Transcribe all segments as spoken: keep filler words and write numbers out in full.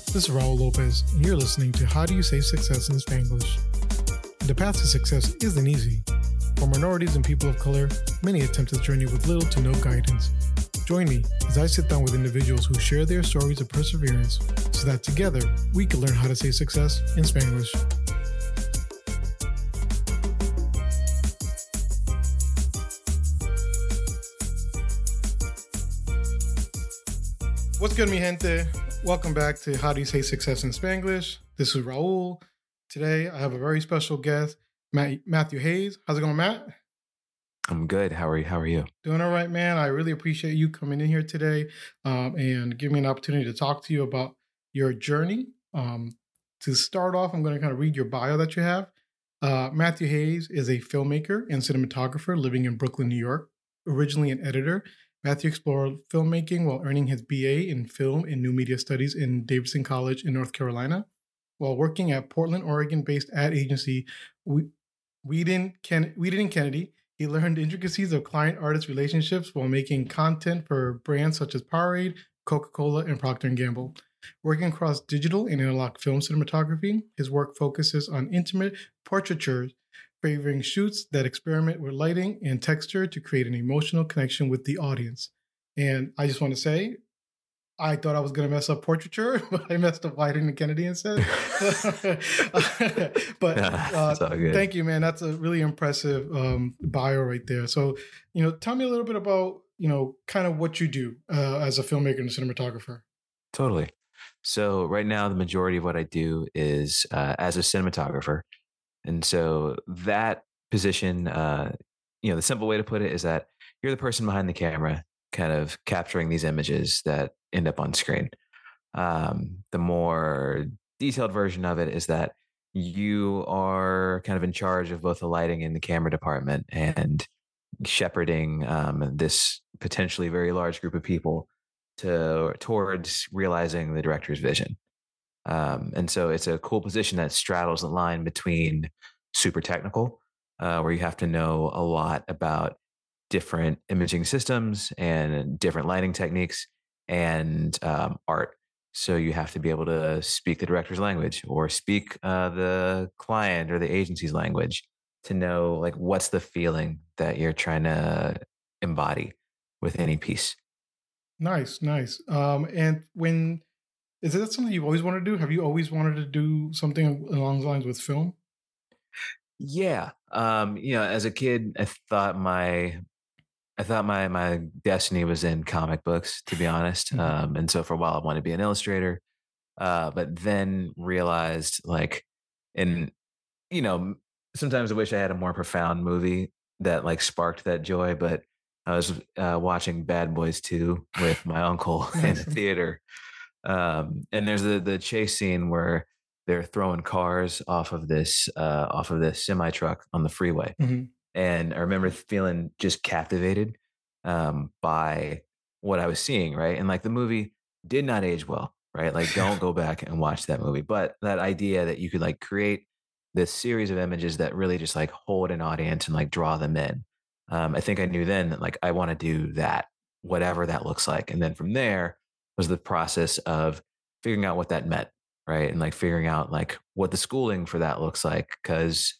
This is Raul Lopez, and you're listening to How Do You Say Success in Spanglish? The path to success isn't easy. For minorities and people of color, many attempt this journey with little to no guidance. Join me as I sit down with individuals who share their stories of perseverance so that together we can learn how to say success in Spanglish. What's good, mi gente? Welcome back to How Do You Say Success in Spanglish? This is Raul. Today, I have a very special guest, Matt, Matthew Hayes. How's it going, Matt? I'm good. How are you? How are you? Doing all right, man. I really appreciate you coming in here today um, and giving me an opportunity to talk to you about your journey. Um, to start off, I'm going to kind of read your bio that you have. Uh, Matthew Hayes is a filmmaker and cinematographer living in Brooklyn, New York. Originally an editor, Matthew explored filmmaking while earning his B A in film and new media studies in Davidson College in North Carolina. While working at Portland, Oregon-based ad agency Weeden Ken- Weeden and Kennedy, he learned intricacies of client-artist relationships while making content for brands such as Powerade, Coca-Cola, and Procter and Gamble. Working across digital and analog film cinematography, his work focuses on intimate portraitures, favoring shoots that experiment with lighting and texture to create an emotional connection with the audience. And I just want to say, I thought I was going to mess up portraiture, but I messed up Weeden and Kennedy instead. But uh, thank you, man. That's a really impressive um, bio right there. So, you know, tell me a little bit about, you know, kind of what you do uh, as a filmmaker and a cinematographer. Totally. So right now, the majority of what I do is uh, as a cinematographer. And so that position, uh, you know, the simple way to put it is that you're the person behind the camera kind of capturing these images that end up on screen. Um, the more detailed version of it is that you are kind of in charge of both the lighting and the camera department and shepherding um, this potentially very large group of people to towards realizing the director's vision. Um, and so it's a cool position that straddles the line between super technical, uh, where you have to know a lot about different imaging systems and different lighting techniques and um, art. So you have to be able to speak the director's language or speak uh, the client or the agency's language to know like what's the feeling that you're trying to embody with any piece. Nice, nice. Um, and when is that something you've always wanted to do? Have you always wanted to do something along the lines with film? Yeah. Um, you know, as a kid, I thought my I thought my my destiny was in comic books, to be honest. Mhm. Um, and so for a while I wanted to be an illustrator. Uh, but then realized like and you know, sometimes I wish I had a more profound movie that like sparked that joy, but I was uh, watching Bad Boys two with my uncle in the Nice. theater. Um, and there's the the chase scene where they're throwing cars off of this uh, off of this semi truck on the freeway, Mhm. and I remember feeling just captivated um, by what I was seeing. Right, and like the movie did not age well. Right, like don't go back and watch that movie. But that idea that you could like create this series of images that really just like hold an audience and like draw them in. Um, I think I knew then that like I want to do that, whatever that looks like, and then from there was the process of figuring out what that meant, right? And like figuring out like what the schooling for that looks like because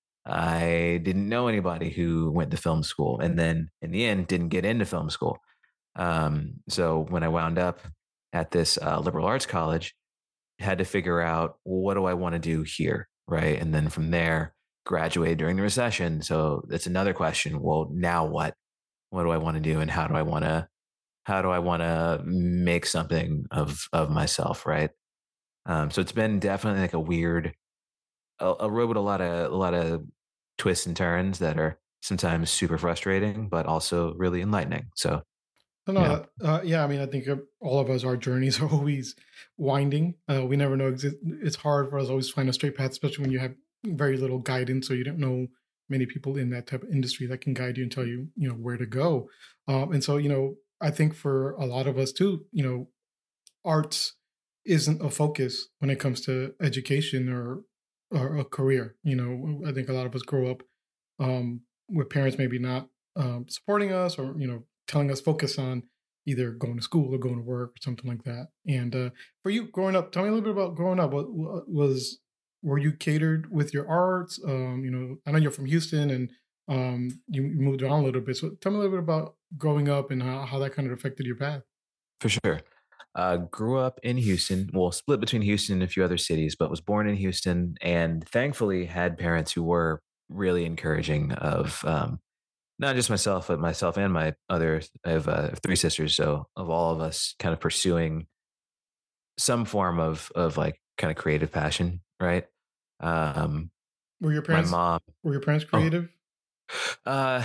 I didn't know anybody who went to film school and then in the end didn't get into film school. Um, so when I wound up at this uh, liberal arts college, had to figure out well, what do I want to do here, right? And then from there, graduated during the recession. So that's another question. Well, now what? What do I want to do, and how do I want to how do I want to make something of of myself, right? Um, so it's been definitely like a weird a, a road with a lot of a lot of twists and turns that are sometimes super frustrating, but also really enlightening. So No, yeah, no, uh, yeah. I mean, I think uh, all of us, our journeys are always winding. Uh, we never know. Exi- It's hard for us to always find a straight path, especially when you have very little guidance, or you don't know many people in that type of industry that can guide you and tell you, you know, where to go. Um, and so, you know, I think for a lot of us too, you know, arts isn't a focus when it comes to education or or a career. You know, I think a lot of us grow up um, with parents maybe not um, supporting us or you know telling us focus on either going to school or going to work or something like that. And uh, for you growing up, tell me a little bit about growing up. What, what was were you catered with your arts? Um, you know, I know you're from Houston and um, you, you moved around a little bit. So tell me a little bit about growing up and how, how that kind of affected your path. For sure. Uh, grew up in Houston, well, split between Houston and a few other cities, but was born in Houston and thankfully had parents who were really encouraging of um, not just myself, but myself and my other, I have uh, three sisters. So of all of us kind of pursuing some form of, of like kind of creative passion, right? Um, Were your my parents mom, were your parents oh, creative? uh,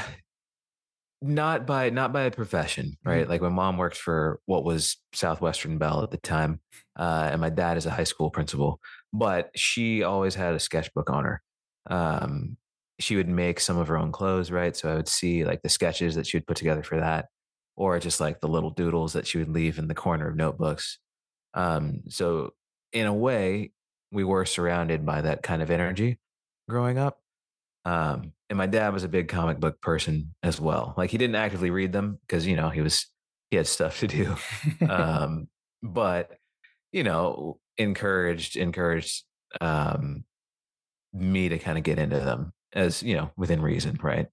Not by not by profession, right? Mhm. Like my mom worked for what was Southwestern Bell at the time, uh, and my dad is a high school principal. But she always had a sketchbook on her. Um, she would make some of her own clothes, right? So I would see like the sketches that she would put together for that, or just like the little doodles that she would leave in the corner of notebooks. Um, so in a way, we were surrounded by that kind of energy growing up. Um, and my dad was a big comic book person as well. Like he didn't actively read them because, you know, he was, he had stuff to do. Um, but, you know, encouraged, encouraged, um, me to kind of get into them as, you know, within reason. Right.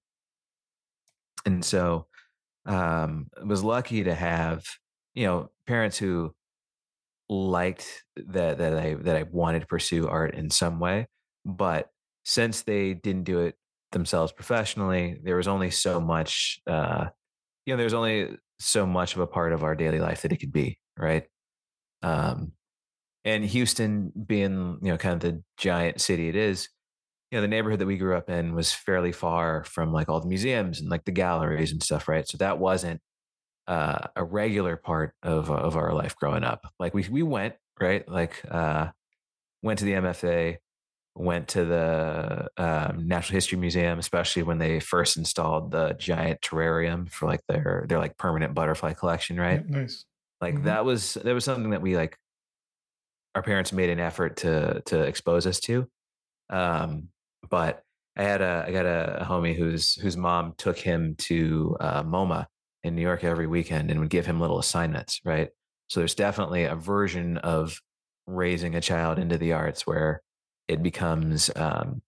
And so, um, was lucky to have, you know, parents who liked that, that I, that I wanted to pursue art in some way. But since they didn't do it themselves professionally, there was only so much, uh, you know, there's only so much of a part of our daily life that it could be, right? Um, and Houston being, you know, kind of the giant city it is, you know, the neighborhood that we grew up in was fairly far from like all the museums and like the galleries and stuff, right? So that wasn't uh, a regular part of of our life growing up. Like we we went, right, like uh, went to the M F A, went to the um, Natural History Museum, especially when they first installed the giant terrarium for like their their like permanent butterfly collection, Yeah, right? nice. Like Mhm. that was that was something that we like our parents made an effort to to expose us to. Um, but I had a I got a, a homie whose whose mom took him to uh, MoMA in New York every weekend and would give him little assignments, right? So there's definitely a version of raising a child into the arts where it becomes um,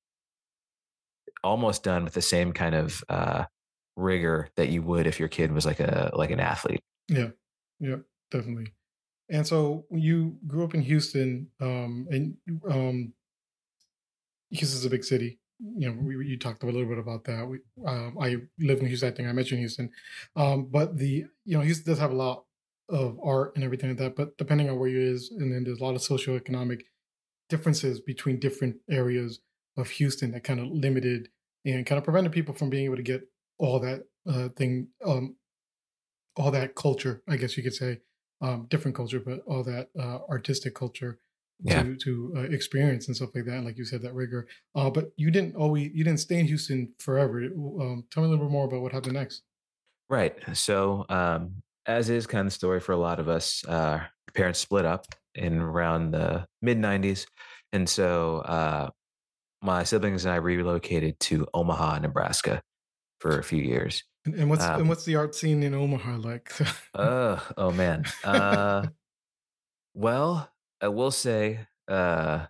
almost done with the same kind of uh, rigor that you would if your kid was like a like an athlete. Yeah. Yeah, definitely. And so when you grew up in Houston, um, and um, Houston's a big city. You know, we, you talked a little bit about that. We, um, I live in Houston. I think I mentioned Houston, um, but the you know Houston does have a lot of art and everything like that. But depending on where you is, and then there's a lot of socioeconomic differences between different areas of Houston that kind of limited and kind of prevented people from being able to get all that uh, thing, um, all that culture, I guess you could say, um, different culture, but all that uh, artistic culture Yeah. to to uh, experience and stuff like that. And like you said, that rigor. Uh, but you didn't always you didn't stay in Houston forever. Um, tell me a little bit more about what happened next. Right. So, um, as is kind of the story for a lot of us, uh, parents split up in around the mid nineties. And so, uh, my siblings and I relocated to Omaha, Nebraska for a few years. And, and what's and Um, what's the art scene in Omaha like? uh, oh man. Uh, well, I will say, uh,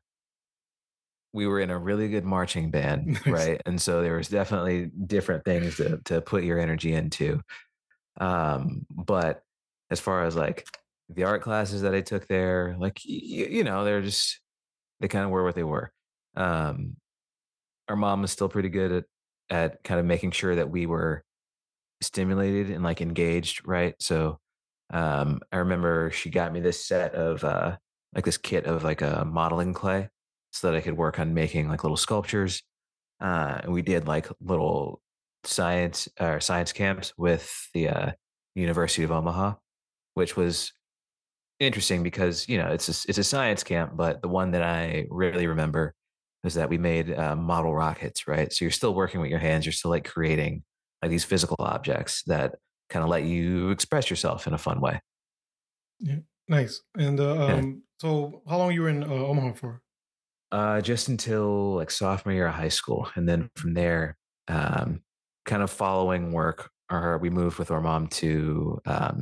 we were in a really good marching band, Nice. right? And so there was definitely different things to, to put your energy into. Um, but as far as like the art classes that I took there, like y- you know, they're just they kind of were what they were. Um, our mom was still pretty good at at kind of making sure that we were stimulated and like engaged, right? So um, I remember she got me this set of uh, like this kit of like a modeling clay so that I could work on making like little sculptures. Uh, and we did like little science or science camps with the uh, University of Omaha, which was interesting because you know it's a, it's a science camp, but the one that I really remember is that we made uh, model rockets, right? So you're still working with your hands, you're still like creating like these physical objects that kind of let you express yourself in a fun way. Yeah, nice. And uh, Yeah. um, so how long you were in uh, Omaha for? Uh, just until like sophomore year of high school, and then from there, um, kind of following work, or we moved with our mom to um,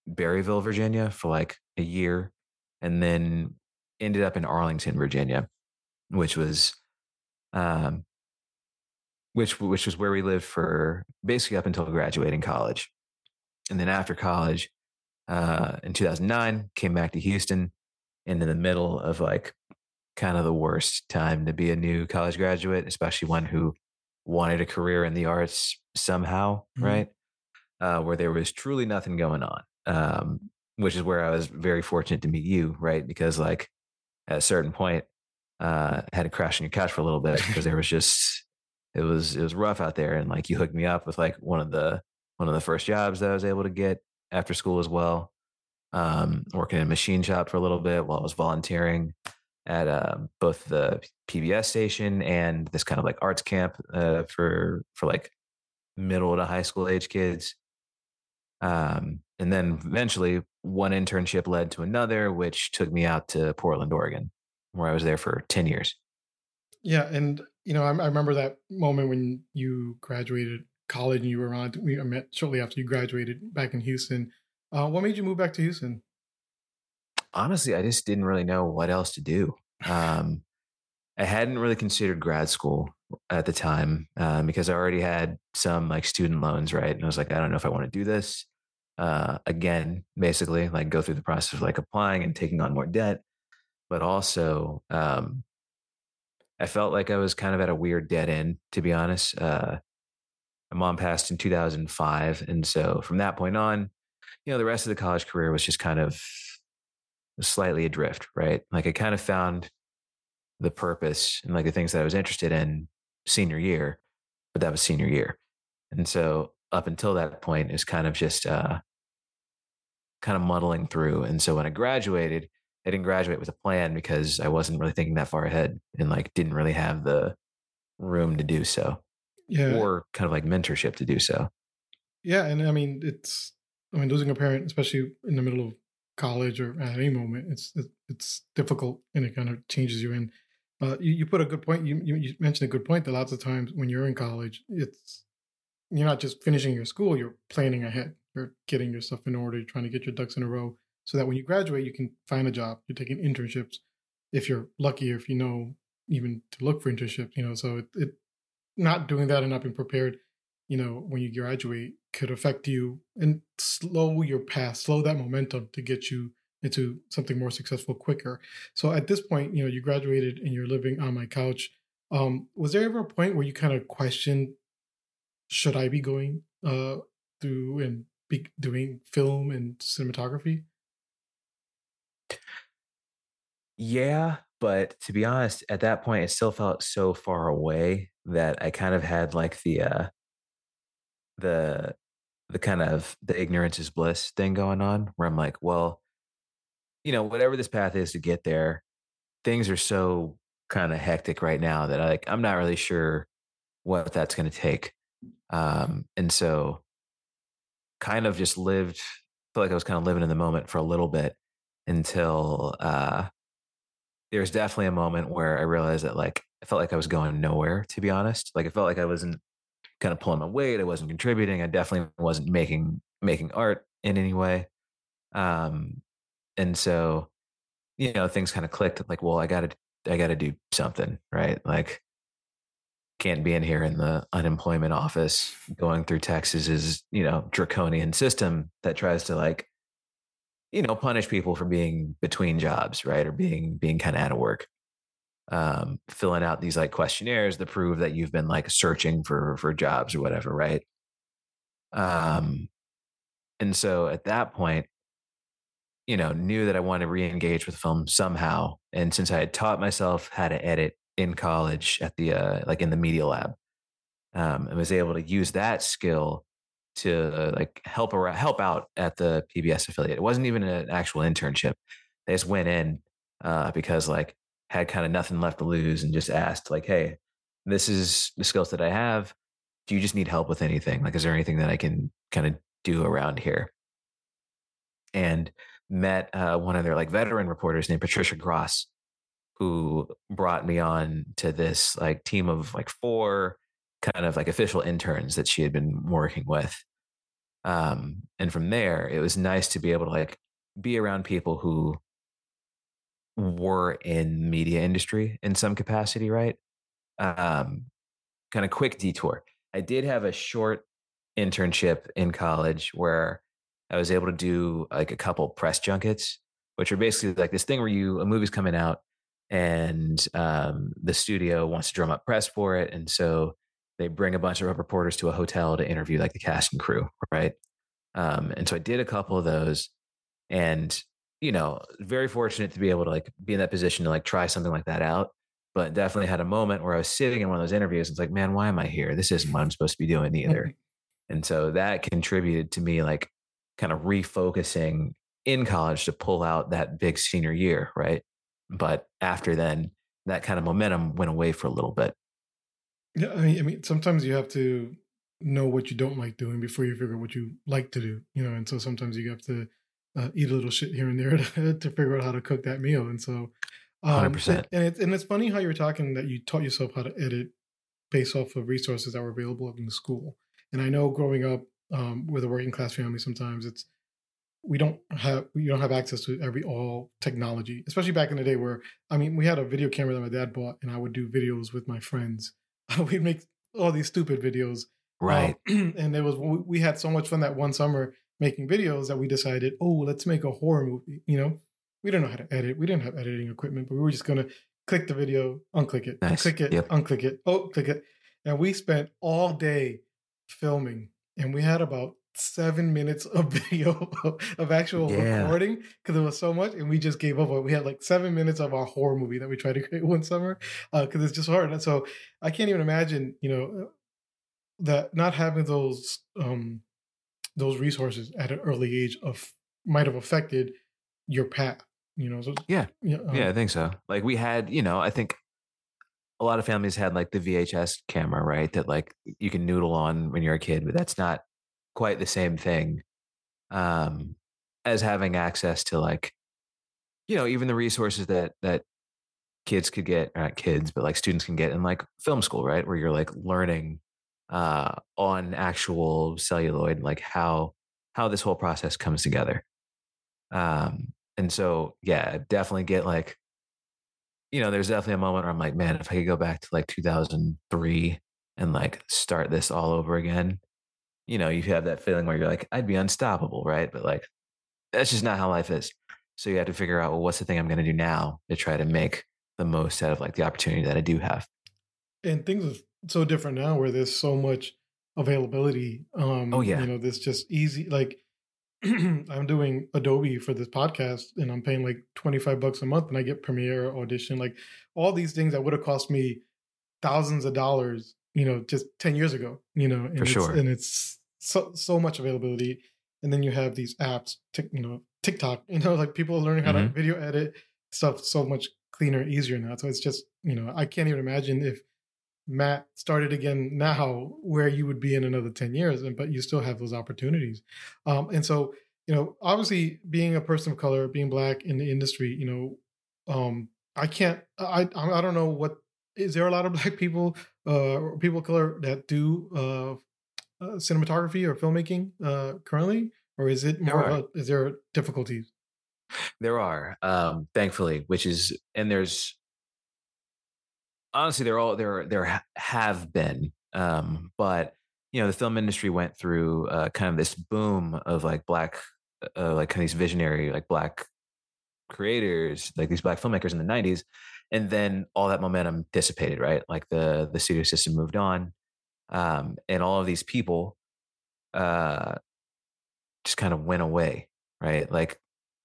Berryville, Virginia for like a year, and then ended up in Arlington, Virginia, which was um, which which was where we lived for basically up until graduating college. And then after college, uh, in two thousand nine, came back to Houston, and in the middle of like kind of the worst time to be a new college graduate, especially one who wanted a career in the arts somehow, Mhm. right? Uh, where there was truly nothing going on, um, which is where I was very fortunate to meet you, right? Because like at a certain point, uh, I had to crash on your couch for a little bit because there was just it was it was rough out there, and like you hooked me up with like one of the one of the first jobs that I was able to get after school as well, um, working in a machine shop for a little bit while I was volunteering at uh, both the P B S station and this kind of like arts camp uh, for for like middle to high school age kids. Um, and then eventually, one internship led to another, which took me out to Portland, Oregon, where I was there for ten years. Yeah, and you know, I, I remember that moment when you graduated college and you were on. We I met shortly after you graduated back in Houston. Uh, what made you move back to Houston? Honestly, I just didn't really know what else to do. Um, I hadn't really considered grad school at the time um, because I already had some like student loans, right? And I was like, I don't know if I want to do this uh, again, basically, like go through the process of like applying and taking on more debt. But also, um, I felt like I was kind of at a weird dead end, to be honest. Uh, my mom passed in two thousand five. And so from that point on, you know, the rest of the college career was just kind of slightly adrift, right? Like I kind of found the purpose and like the things that I was interested in senior year, but that was senior year. And so up until that point is kind of just uh, kind of muddling through. And so when I graduated, I didn't graduate with a plan because I wasn't really thinking that far ahead and like didn't really have the room to do so Yeah, or kind of like mentorship to do so. yeah, and I mean, it's I mean, losing a parent, especially in the middle of college or at any moment, it's it, it's difficult and it kind of changes you. And uh, you you put a good point. You, you you mentioned a good point that lots of times when you're in college, it's you're not just finishing your school, you're planning ahead. You're getting your stuff in order, you're trying to get your ducks in a row so that when you graduate, you can find a job. You're taking internships if you're lucky, or if you know even to look for internships, you know. So it, it not doing that and not being prepared, you know, when you graduate could affect you and slow your path, slow that momentum to get you into something more successful quicker. So at this point, you know, you graduated and you're living on my couch. Um, was there ever a point where you kind of questioned, should I be going uh through and be doing film and cinematography? Yeah, but to be honest, at that point, it still felt so far away that I kind of had like the uh the the kind of the ignorance is bliss thing going on where I'm like, well, you know, whatever this path is to get there, things are so kind of hectic right now that I like I'm not really sure what that's going to take. Um and so kind of just lived feel like I was kind of living in the moment for a little bit until uh there was definitely a moment where I realized that like I felt like I was going nowhere, to be honest. Like I felt like I wasn't kind of pulling my weight. I wasn't contributing. I definitely wasn't making making art in any way. Um, and so you know things kind of clicked. Like, well, I got to I got to do something, right? Like, can't be in here in the unemployment office going through Texas's you know draconian system that tries to like you know punish people for being between jobs, right, or being being kind of out of work. Um, filling out these like questionnaires that prove that you've been like searching for for jobs or whatever, right? Um, and so at that point, you know, knew that I wanted to re-engage with film somehow. And since I had taught myself how to edit in college at the uh, like in the media lab, um, and was able to use that skill to uh, like help around, help out at the P B S affiliate. It wasn't even an actual internship. They just went in uh, because like had kind of nothing left to lose and just asked like, "Hey, this is the skills that I have. Do you just need help with anything? Like, is there anything that I can kind of do around here?" And met uh, one of their like veteran reporters named Patricia Gross, who brought me on to this like team of like four kind of like official interns that she had been working with. Um, and from there, it was nice to be able to like be around people who were in media industry in some capacity, right? Um, Kind of quick detour. I did have a short internship in college where I was able to do like a couple press junkets, which are basically like this thing where you a movie's coming out and um, the studio wants to drum up press for it, and so they bring a bunch of reporters to a hotel to interview like the cast and crew, right? Um, and so I did a couple of those, and you know, very fortunate to be able to like be in that position to like try something like that out. But definitely had a moment where I was sitting in one of those interviews. And it's like, man, why am I here? This isn't what I'm supposed to be doing either. And so that contributed to me like kind of refocusing in college to pull out that big senior year, right? But after then, that kind of momentum went away for a little bit. Yeah, I mean, I mean, sometimes you have to know what you don't like doing before you figure out what you like to do, you know. And so sometimes you have to uh, eat a little shit here and there to, to figure out how to cook that meal. And so, um, and, one hundred percent. and it's and it's funny how you're talking that you taught yourself how to edit based off of resources that were available in the school. And I know growing up um, with a working class family, sometimes it's we don't have we don't have access to every all technology, especially back in the day where I mean we had a video camera that my dad bought, and I would do videos with my friends. We'd make all these stupid videos, um, Right. and there was we we had so much fun that one summer making videos that we decided, oh, let's make a horror movie. You know, we didn't know how to edit, we didn't have editing equipment, but we were just gonna click the video, unclick it, Nice. click it, Yep. unclick it, oh, click it, and we spent all day filming, and we had about seven minutes of video of actual Yeah. recording because there was so much, and we just gave up on it. We had like seven minutes of our horror movie that we tried to create one summer because it's just hard. And so I can't even imagine, you know, that not having those um those resources at an early age of might have affected your path. You know, so Yeah. yeah, Yeah, um, I think so. Like we had, you know, I think a lot of families had like the V H S camera, right? That like you can noodle on when you're a kid, but that's not quite the same thing um, as having access to like, you know, even the resources that that kids could get, or not kids, but like students can get in like film school, right? Where you're like learning uh, on actual celluloid, like how how this whole process comes together. Um, and so, yeah, definitely get like you know, there's definitely a moment where I'm like, man, if I could go back to like two thousand three and like start this all over again, you know, you have that feeling where you're like, I'd be unstoppable, right? But like, that's just not how life is. So you have to figure out, well, what's the thing I'm going to do now to try to make the most out of like the opportunity that I do have. and things are so different now where there's so much availability. Oh, Um, you yeah. know, there's just easy like I'm doing Adobe for this podcast and I'm paying like twenty-five bucks a month and I get Premiere, Audition, like all these things that would have cost me thousands of dollars, you know, just ten years ago, you know, For and it's sure. and it's so so much availability. And then you have these apps, tick, you know, TikTok, you know, like people are learning how to Hmm. video edit stuff so much cleaner, easier now. So it's just, you know, I can't even imagine if Matt started again now, where you would be in another ten years, and but you still have those opportunities. Um, and so, you know, obviously being a person of color, being black in the industry, you know, um, I can't, I, I, I don't know what, is there a lot of black people, uh, or people of color that do uh, uh, cinematography or filmmaking uh, currently? Or is it There more of are. a, is there difficulties? There are. Um, thankfully, which is, and there's honestly, there all there there ha- have been, um, but you know, the film industry went through uh, kind of this boom of like black, uh, like kind of these visionary like black creators, like these black filmmakers in the nineties, and then all that momentum dissipated, right? Like the the studio system moved on, um, and all of these people uh, just kind of went away, right? Like,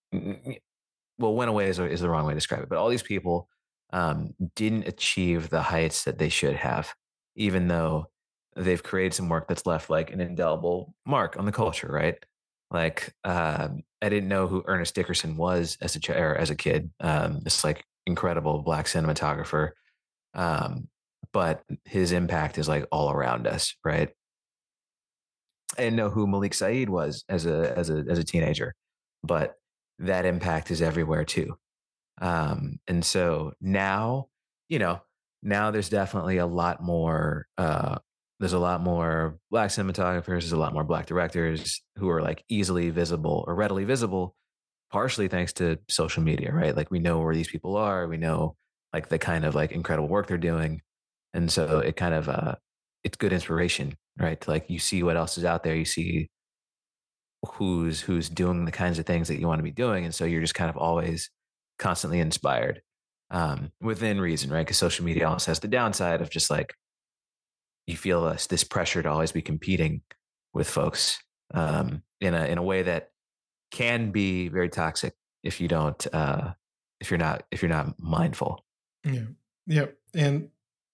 well, went away is, is the wrong way to describe it, but all these people um, didn't achieve the heights that they should have, even though they've created some work that's left like an indelible mark on the culture, right? Like, um, I didn't know who Ernest Dickerson was as a ch- or as a kid. Um, this like incredible black cinematographer, um, but his impact is like all around us, right? I didn't know who Malik Saeed was as a as a as a teenager, but that impact is everywhere too. Um, and so now, you know, now there's definitely a lot more uh, there's a lot more black cinematographers, there's a lot more black directors who are like easily visible or readily visible, partially thanks to social media, right? Like we know where these people are, we know like the kind of like incredible work they're doing. And so it kind of uh it's good inspiration, right? To, like you see what else is out there, you see who's who's doing the kinds of things that you want to be doing. And so you're just kind of always constantly inspired. Um, within reason, right? Because social media also has the downside of just like you feel this this pressure to always be competing with folks um, in a in a way that can be very toxic if you don't uh, if you're not if you're not mindful. Yeah. Yeah. And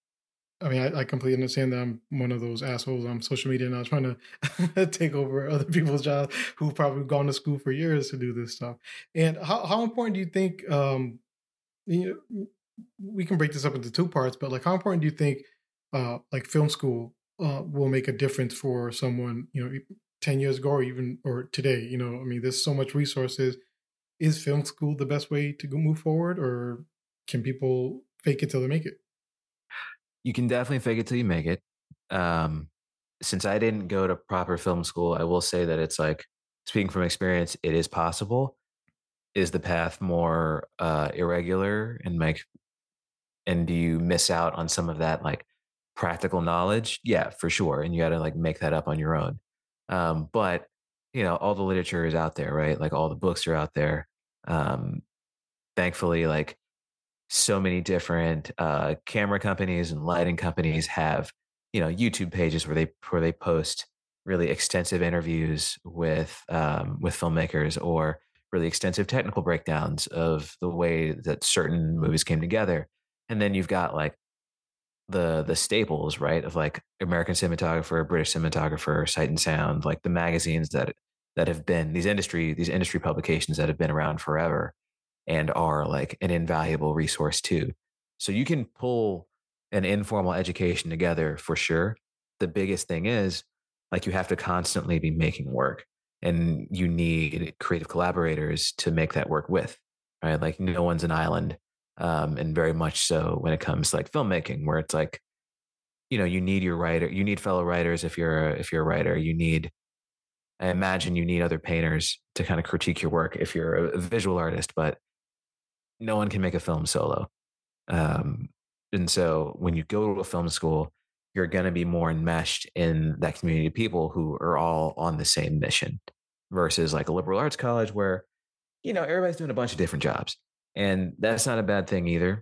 I mean, I, I completely understand that I'm one of those assholes on social media now trying to take over other people's jobs who've probably gone to school for years to do this stuff. And how, how important do you think, um, you know, we can break this up into two parts, but like how important do you think, uh, like film school, uh, will make a difference for someone, you know, e- ten years ago or even, or today, you know, I mean, there's so much resources. Is film school the best way to go move forward or can people fake it till they make it? You can definitely fake it till you make it. Um, since I didn't go to proper film school, I will say that it's like speaking from experience, it is possible. Is the path more uh, irregular and like and do you miss out on some of that like practical knowledge? Yeah, for sure. And you got to like make that up on your own. Um, but you know, all the literature is out there, right? Like all the books are out there. Um, thankfully, like so many different uh, camera companies and lighting companies have, you know, YouTube pages where they where they post really extensive interviews with um, with filmmakers or really extensive technical breakdowns of the way that certain movies came together. And then you've got like the the staples, right, of like American Cinematographer, British Cinematographer, Sight and Sound, like the magazines that that have been these industry these industry publications that have been around forever and are like an invaluable resource too. So you can pull an informal education together for sure. The biggest thing is like you have to constantly be making work and you need creative collaborators to make that work with, right? Like no one's an island. Um, and very much so when it comes to like filmmaking, where it's like, you know, you need your writer, you need fellow writers if you're a, if you're a writer, you need I imagine you need other painters to kind of critique your work if you're a, a visual artist, but no one can make a film solo. Um, and so when you go to a film school, you're going to be more enmeshed in that community of people who are all on the same mission versus like a liberal arts college where, you know, everybody's doing a bunch of different jobs. And that's not a bad thing either.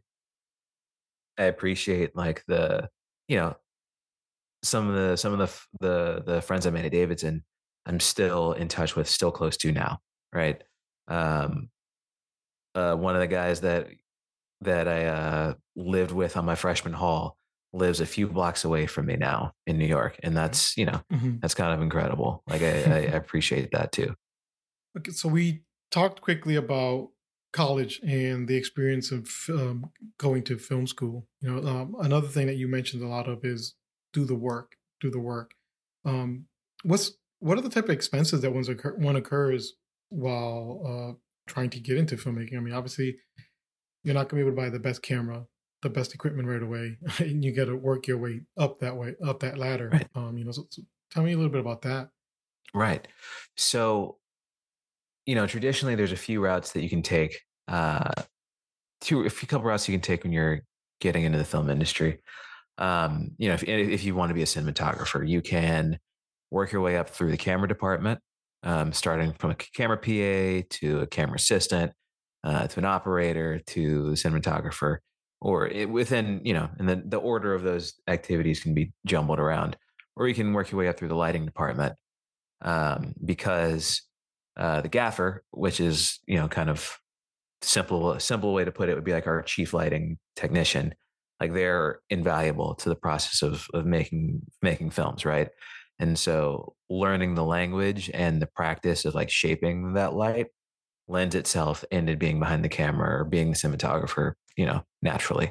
I appreciate like the, you know, some of the, some of the, f- the, the friends I made at Davidson, I'm still in touch with, still close to now. Right. Um, uh, one of the guys that that I uh, lived with on my freshman hall lives a few blocks away from me now in New York, and that's you know Mhm. that's kind of incredible. Like I, I appreciate that too. Okay, so we talked quickly about college and the experience of um, going to film school. You know, um, another thing that you mentioned a lot of is do the work, do the work. Um, what's what are the type of expenses that one's occur, one occurs while uh, trying to get into filmmaking? I mean, obviously, you're not going to be able to buy the best camera, the best equipment right away, and you got to work your way up that way, up that ladder. Right, Um, you know, so, so tell me a little bit about that. right. So you know, traditionally there's a few routes that you can take. Uh, two, a few couple routes you can take when you're getting into the film industry. Um, you know, if if you want to be a cinematographer, you can work your way up through the camera department, um, starting from a camera P A to a camera assistant, uh, to an operator to the cinematographer, or it, within, you know, and then the order of those activities can be jumbled around. Or you can work your way up through the lighting department, um, because uh, the gaffer, which is, you know, kind of simple simple way to put it would be like our chief lighting technician, like they're invaluable to the process of of making making films, right? And so learning the language and the practice of like shaping that light lends itself into being behind the camera or being the cinematographer, you know, naturally.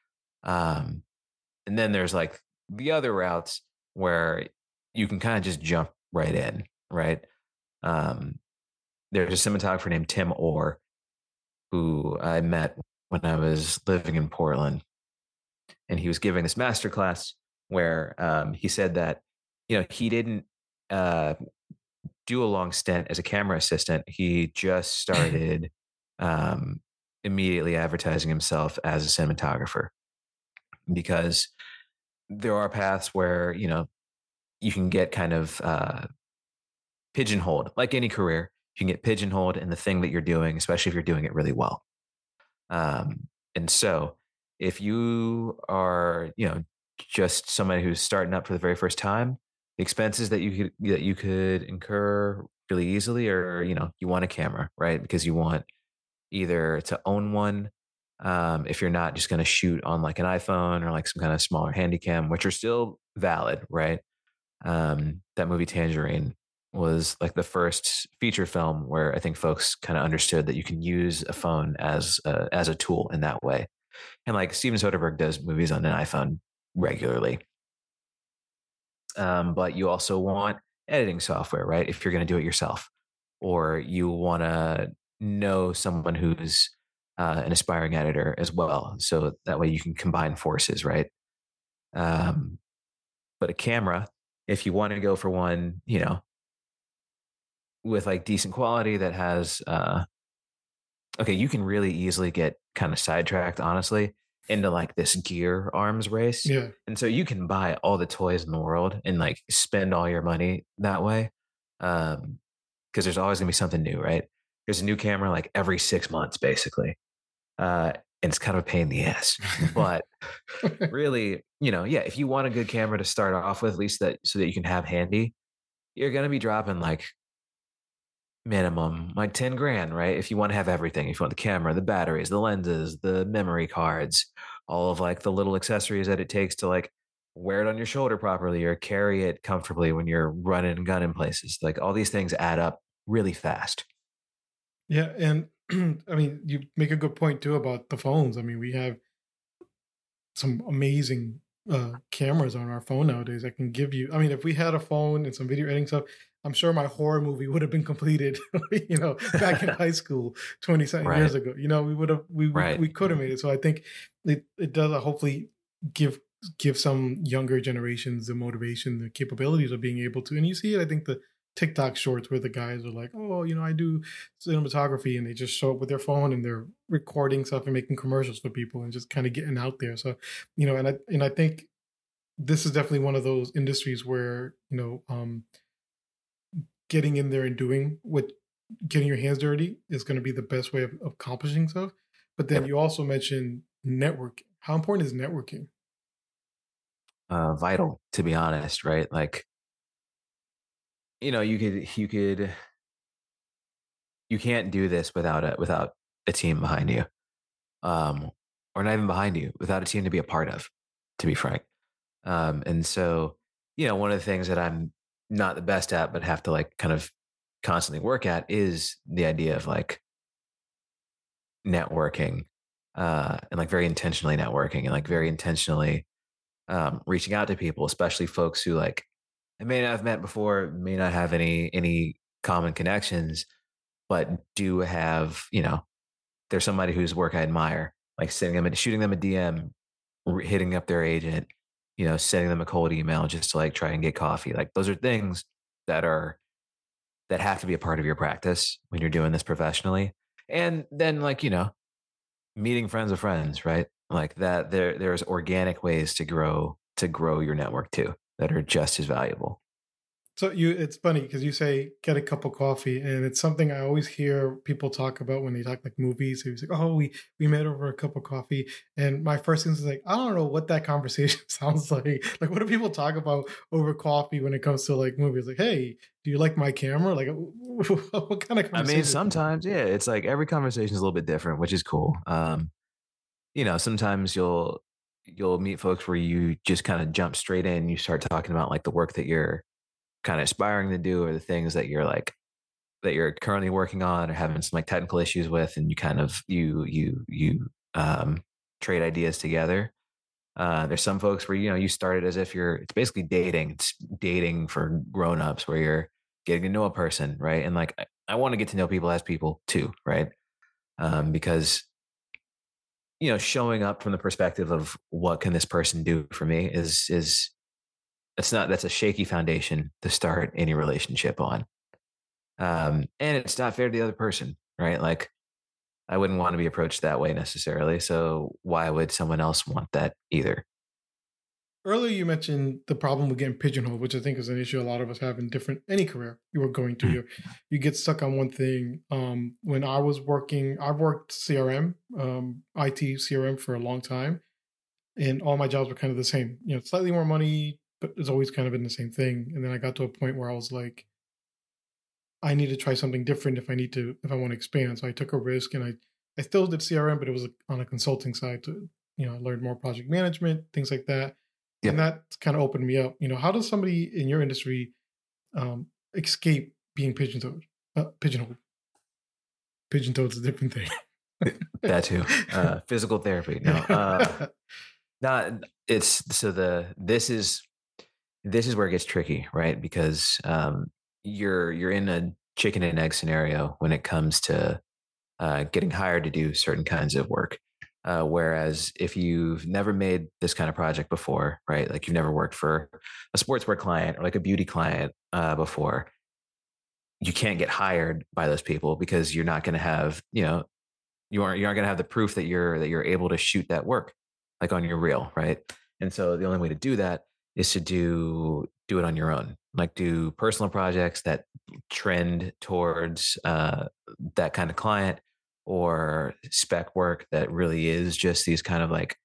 um and then there's like the other routes where you can kind of just jump right in, right? um there's a cinematographer named Tim Orr who I met when I was living in Portland, and he was giving this master class. where um, he said that you know he didn't uh, do a long stint as a camera assistant. He just started um, immediately advertising himself as a cinematographer because there are paths where you know you can get kind of uh, pigeonholed, like any career. You can get pigeonholed in the thing that you're doing, especially if you're doing it really well. Um, and so, if you are, you know, just somebody who's starting up for the very first time, the expenses that you could that you could incur really easily, or you know, you want a camera, right? Because you want either to own one, um, if you're not just going to shoot on like an iPhone or like some kind of smaller handycam, which are still valid, right? Um, that movie Tangerine was like the first feature film where I think folks kind of understood that you can use a phone as a, as a tool in that way. And like Steven Soderbergh does movies on an iPhone regularly. Um, but you also want editing software, right? If you're going to do it yourself, or you want to know someone who's uh, an aspiring editor as well. So that way you can combine forces, right? Um, but a camera, if you want to go for one, you know, with like decent quality that has uh okay, you can really easily get kind of sidetracked, honestly, into like this gear arms race. Yeah. And so you can buy all the toys in the world and like spend all your money that way. Um, because there's always gonna be something new, right? There's a new camera like every six months, basically. Uh, and it's kind of a pain in the ass. But really, you know, yeah, if you want a good camera to start off with, at least that so that you can have handy, you're gonna be dropping like minimum like ten grand, right? If you want to have everything, if you want the camera, the batteries, the lenses, the memory cards, all of like the little accessories that it takes to like wear it on your shoulder properly or carry it comfortably when you're running and gunning places. Like all these things add up really fast. Yeah, and I mean, you make a good point too about the phones. I mean, we have some amazing uh, cameras on our phone nowadays. I can give you. I mean, if we had a phone and some video editing stuff, I'm sure my horror movie would have been completed. You know, back in high school, twenty something years Right. ago. You know, we would have. We we, Right. we could have made it. So I think it it does uh, hopefully give give some younger generations the motivation, the capabilities of being able to. And you see it. I think the TikTok shorts where the guys are like, oh, you know, I do cinematography, and they just show up with their phone and they're recording stuff and making commercials for people and just kind of getting out there. So, you know, and I and I think this is definitely one of those industries where, you know, um, getting in there and doing what getting your hands dirty is going to be the best way of, of accomplishing stuff. But then Yep. you also mentioned networking. How important is networking? Uh, vital, to be honest, right? Like, you know, you could you could you can't do this without a without a team behind you. Um, or not even behind you, without a team to be a part of, to be frank. Um, and so, you know, one of the things that I'm not the best at, but have to like kind of constantly work at is the idea of like networking, uh, and like very intentionally networking and like very intentionally um, reaching out to people, especially folks who like I may not have met before, may not have any any common connections, but do have, you know, there's somebody whose work I admire, like sending them, a- shooting them a D M, r- hitting up their agent, you know, sending them a cold email just to like try and get coffee. Like those are things that are that have to be a part of your practice when you're doing this professionally. And then like, you know, meeting friends of friends, right? Like that there there's organic ways to grow to grow your network too that are just as valuable. So you, it's funny because you say get a cup of coffee, and it's something I always hear people talk about when they talk like movies. So he's like, "Oh, we we met over a cup of coffee," and my first thing is like, I don't know what that conversation sounds like. Like, what do people talk about over coffee when it comes to like movies? Like, hey, do you like my camera? Like, what kind of I mean, conversation? sometimes, yeah, it's like every conversation is a little bit different, which is cool. Um, you know, sometimes you'll you'll meet folks where you just kind of jump straight in, you start talking about like the work that you're kind of aspiring to do or the things that you're like that you're currently working on or having some like technical issues with, and you kind of you you you um trade ideas together. Uh, there's some folks where you know you started as if you're it's basically dating. It's dating for grown-ups where you're getting to know a person, right? And like I, I want to get to know people as people too, right? Um, because you know, showing up from the perspective of what can this person do for me is is That's not that's a shaky foundation to start any relationship on. Um, and it's not fair to the other person, right? Like I wouldn't want to be approached that way necessarily. So why would someone else want that either? Earlier, you mentioned the problem with getting pigeonholed, which I think is an issue a lot of us have in different any career you were going to. Mhm. You you get stuck on one thing. Um, when I was working, I've worked C R M, um, I T C R M for a long time, and all my jobs were kind of the same. You know, slightly more money, but it's always kind of been the same thing. And then I got to a point where I was like, I need to try something different if I need to if I want to expand. So I took a risk, and I I still did C R M, but it was on a consulting side to you know I learned more project management, things like that, and Yep. that kind of opened me up. You know, how does somebody in your industry um, escape being pigeonholed? Uh, pigeonholed. Pigeonholed is a different thing. That too. Uh, physical therapy. No, uh, not it's so the this is this is where it gets tricky, right? Because um, you're you're in a chicken and egg scenario when it comes to uh, getting hired to do certain kinds of work. Uh, whereas if you've never made this kind of project before, right? Like you've never worked for a sportswear client or like a beauty client uh, before, you can't get hired by those people because you're not going to have, you know, you aren't you aren't going to have the proof that you're that you're able to shoot that work like on your reel, right? And so the only way to do that is to do do it on your own, like do personal projects that trend towards uh, that kind of client, or spec work that really is just these kind of like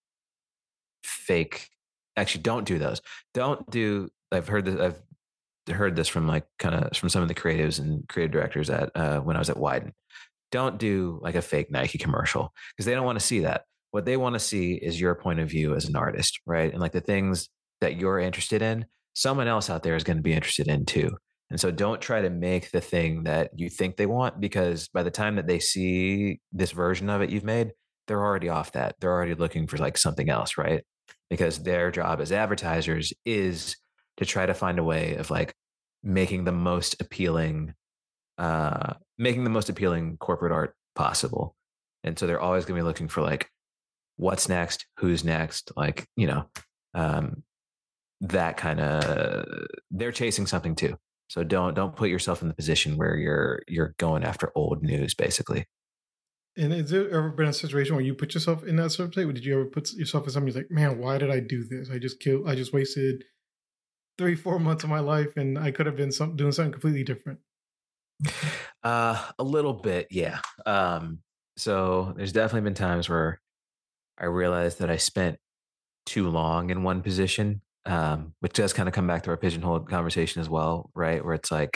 fake. Actually, don't do those. Don't do. I've heard this. I've heard this from like kind of from some of the creatives and creative directors at uh, when I was at Wyden. Don't do like a fake Nike commercial because they don't want to see that. What they want to see is your point of view as an artist, right? And like the things that you're interested in, someone else out there is going to be interested in too. And so don't try to make the thing that you think they want, because by the time that they see this version of it you've made, they're already off that. They're already looking for like something else, right? Because their job as advertisers is to try to find a way of like making the most appealing uh, making the most appealing corporate art possible. And so they're always going to be looking for like, what's next, who's next, like, you know, um, that kind of, they're chasing something too. So don't, don't put yourself in the position where you're, you're going after old news, basically. And has there ever been a situation where you put yourself in that sort of state? Did you ever put yourself in something you're like, man, why did I do this? I just killed, I just wasted three, four months of my life, and I could have been some, doing something completely different. Uh, a little bit. Yeah. Um, so there's definitely been times where I realized that I spent too long in one position, um, which does kind of come back to our pigeonhole conversation as well, right? Where it's like,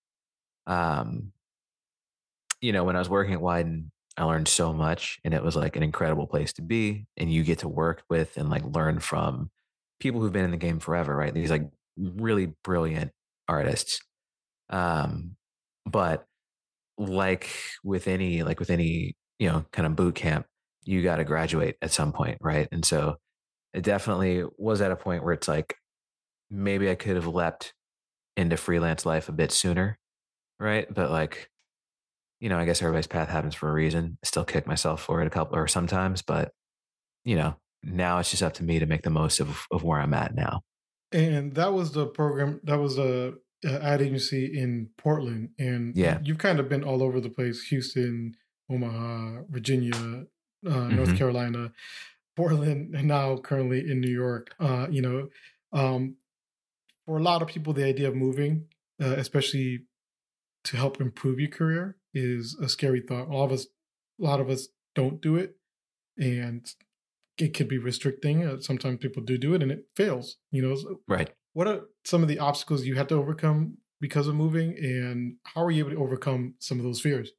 um, you know, when I was working at Wyden, I learned so much, and it was like an incredible place to be. And you get to work with and like learn from people who've been in the game forever, right? These like really brilliant artists. Um, but like with any, like with any, you know, kind of boot camp, you got to graduate at some point, right? And so it definitely was at a point where it's like maybe I could have leapt into freelance life a bit sooner, right? But like, you know, I guess everybody's path happens for a reason. I still kick myself for it a couple or sometimes, but you know, now it's just up to me to make the most of of where I'm at now. And that was the program. That was the uh, ad agency in Portland, and Yeah. you've kind of been all over the place: Houston, Omaha, Virginia, uh, North Hmm. Carolina, Portland, and now currently in New York. Uh, you know, um, for a lot of people, the idea of moving, uh, especially to help improve your career, is a scary thought. A lot of us, a lot of us don't do it, and it can be restricting. Uh, sometimes people do do it, and it fails. You know, so Right. what are some of the obstacles you had to overcome because of moving, and how are you able to overcome some of those fears?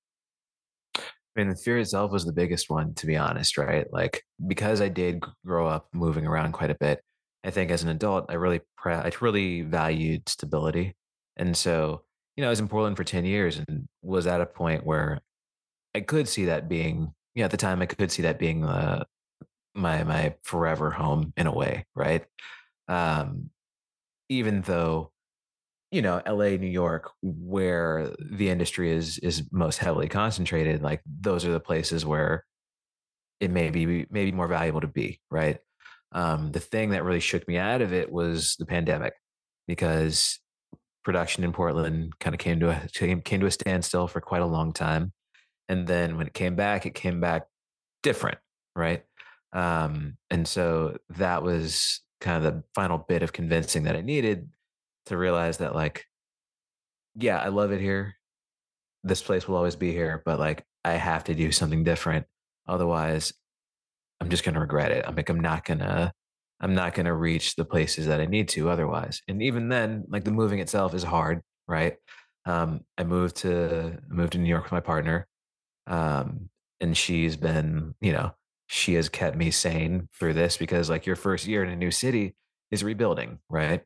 I mean, the fear itself was the biggest one, to be honest, right? Like because I did g- grow up moving around quite a bit. I think as an adult, I really, pre- I really valued stability, and so you know, I was in Portland for ten years and was at a point where I could see that being, you know, at the time I could see that being uh, my my forever home in a way, right? Um, Even though you know L A, New York, where the industry is is most heavily concentrated, like those are the places where it may be maybe more valuable to be, right? Um, the thing that really shook me out of it was the pandemic, because production in Portland kind of came to a came, came to a standstill for quite a long time. And then when it came back, it came back different, right? Um, and so that was kind of the final bit of convincing that I needed to realize that, like, yeah, I love it here. This place will always be here, but like I have to do something different. Otherwise, I'm just gonna regret it. I'm like, I'm not gonna I'm not gonna reach the places that I need to otherwise. And even then, like the moving itself is hard, right? Um, I moved to I moved to New York with my partner. Um, and she's been, you know, she has kept me sane through this, because like your first year in a new city is rebuilding, right?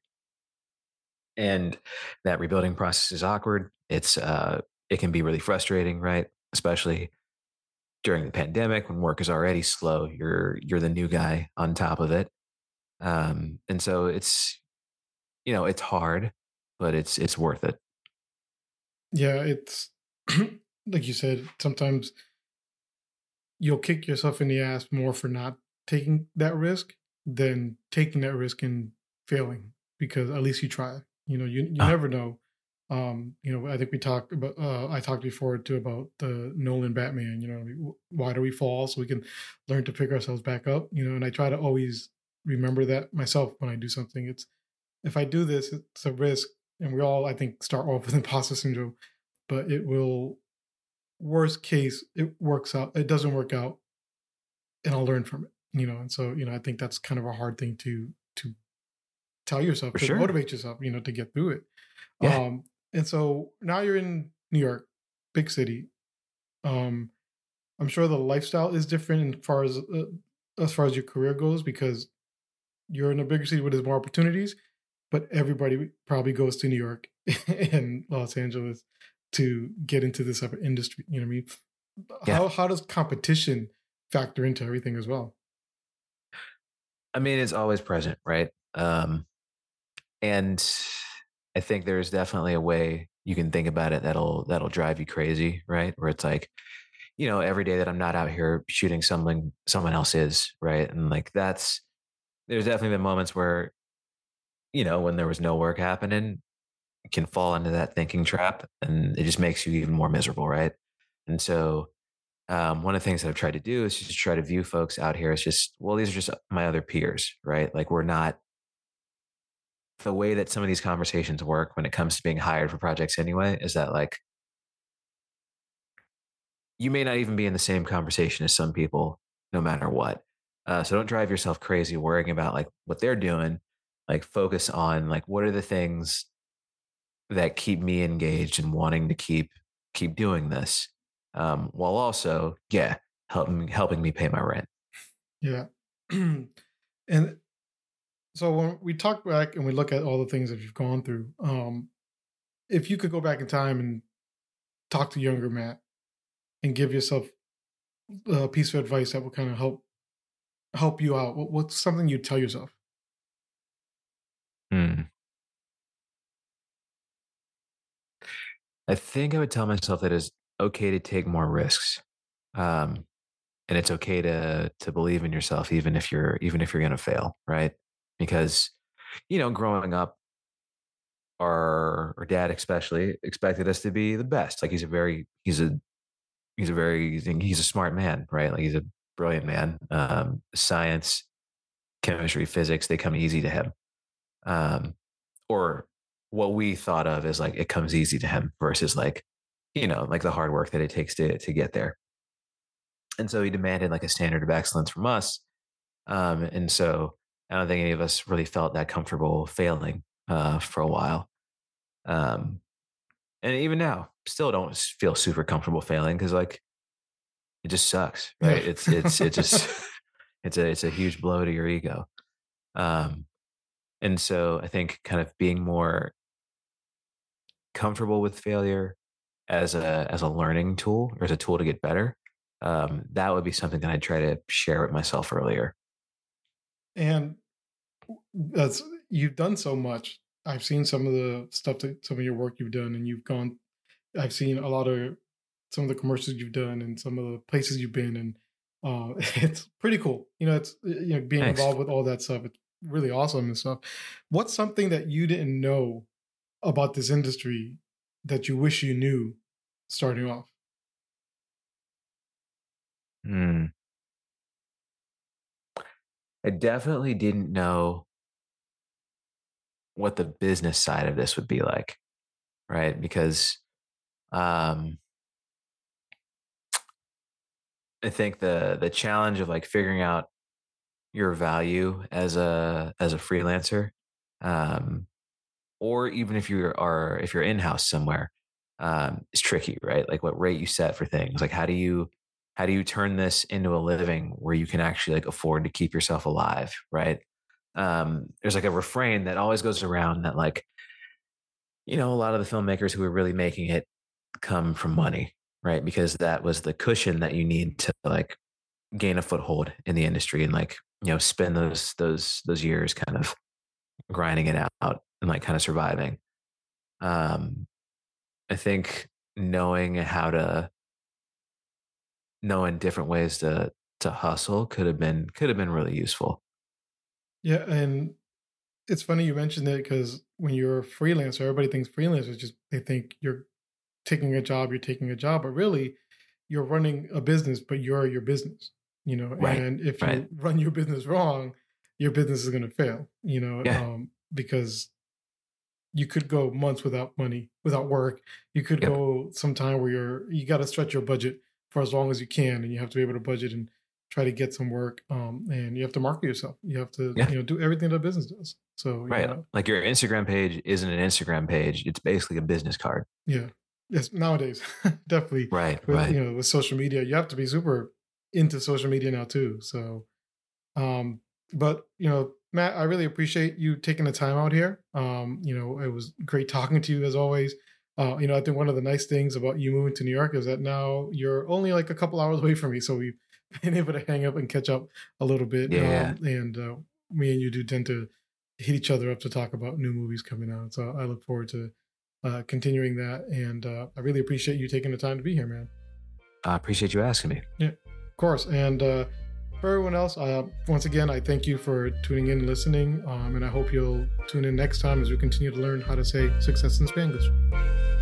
And that rebuilding process is awkward. It's uh it can be really frustrating, right? Especially during the pandemic when work is already slow. You're you're the new guy on top of it. Um and so it's, you know, it's hard, but it's it's worth it. Yeah, it's like you said, sometimes you'll kick yourself in the ass more for not taking that risk than taking that risk and failing, because at least you try. You know, you you Ah, never know. Um, you know, I think we talked about. Uh, I talked before too about the Nolan Batman. You know, we- why do we fall? So we can learn to pick ourselves back up. You know, and I try to always remember that myself when I do something. It's if I do this, it's a risk, and we all I think start off with imposter syndrome, but it will worst case it works out it doesn't work out, and I'll learn from it, you know. And so, you know, I think that's kind of a hard thing to to tell yourself, for to sure. motivate yourself, you know, to get through it. Yeah. Um and so now you're in New York, big city. um I'm sure the lifestyle is different as far as uh, as far as your career goes, because you're in a bigger city where there's more opportunities, but everybody probably goes to New York and Los Angeles to get into this type of industry. You know what I mean? Yeah. How how does competition factor into everything as well? I mean, it's always present, right? Um and I think there's definitely a way you can think about it that'll that'll drive you crazy, right? Where it's like, you know, every day that I'm not out here shooting something, someone else is, right? And like that's there's definitely been moments where, you know, when there was no work happening, you can fall into that thinking trap, and it just makes you even more miserable, right? And so um, one of the things that I've tried to do is just try to view folks out here as just, well, these are just my other peers, right? Like we're not the way that some of these conversations work when it comes to being hired for projects anyway, is that like you may not even be in the same conversation as some people, no matter what. Uh, so don't drive yourself crazy worrying about like what they're doing. Like focus on like what are the things that keep me engaged and wanting to keep keep doing this, um, while also, yeah, helping helping me pay my rent. Yeah. And so when we talk back and we look at all the things that you've gone through, um, if you could go back in time and talk to younger Matt and give yourself a piece of advice that would kind of help help you out, what, what's something you'd tell yourself? Hmm. I think I would tell myself that it's okay to take more risks, um, and it's okay to to believe in yourself, even if you're even if you're going to fail, right? Because you know, growing up, our our dad especially expected us to be the best. Like he's a very he's a he's a very he's a smart man, right? Like he's a brilliant man. Um, science, chemistry, physics, they come easy to him. Um, or what we thought of as like it comes easy to him versus like, you know, like the hard work that it takes to to get there. And so he demanded like a standard of excellence from us. Um, and so I don't think any of us really felt that comfortable failing uh, for a while. Um, and even now, still don't feel super comfortable failing because like it just sucks, Yeah. right? It's it's it just it's a it's a huge blow to your ego. Um, and so I think kind of being more comfortable with failure as a as a learning tool or as a tool to get better, um, that would be something that I'd try to share with myself earlier. And that's you've done so much. I've seen some of the stuff that some of your work you've done, and you've gone. I've seen a lot of some of the commercials you've done, and some of the places you've been, and Uh, it's pretty cool. You know, it's you know being Thanks. involved with all that stuff. It's really awesome and stuff. What's something that you didn't know about this industry that you wish you knew starting off? Hmm. I definitely didn't know what the business side of this would be like, right? Because um, I think the the challenge of like figuring out your value as a as a freelancer, um, or even if you are if you're in house somewhere, um, is tricky, right? Like what rate you set for things. Like how do you how do you turn this into a living where you can actually like afford to keep yourself alive, right? Um, there's like a refrain that always goes around that like you know a lot of the filmmakers who are really making it come from money, right? Because that was the cushion that you need to like gain a foothold in the industry and like you know spend those those those years kind of grinding it out and like kind of surviving. Um, I think knowing how to knowing different ways to to hustle could have been could have been really useful. Yeah, and it's funny you mentioned it because when you're a freelancer, everybody thinks freelancer just they think you're taking a job, you're taking a job, but really you're running a business, but you're your business, you know, Right. and if Right. you run your business wrong, your business is going to fail, you know, Yeah. um, because you could go months without money, without work. You could Yep. go some time where you're, you got to stretch your budget for as long as you can, and you have to be able to budget and try to get some work. Um, and you have to market yourself. You have to, Yeah. you know, do everything that a business does. So, you Right. know, Like your Instagram page isn't an Instagram page. It's basically a business card. yeah. Yes, nowadays, definitely Right. with Right. you know with social media, you have to be super into social media now too. So, um, but you know, Matt, I really appreciate you taking the time out here. Um, you know, it was great talking to you as always. Uh, you know, I think one of the nice things about you moving to New York is that now you're only like a couple hours away from me, so we've been able to hang up and catch up a little bit. Yeah. Um, and uh, me and you do tend to hit each other up to talk about new movies coming out. So I look forward to uh, continuing that. And uh, I really appreciate you taking the time to be here, man. I appreciate you asking me. Yeah, of course. And uh, for everyone else, uh, once again, I thank you for tuning in and listening. Um, and I hope you'll tune in next time as we continue to learn how to say success in Spanglish.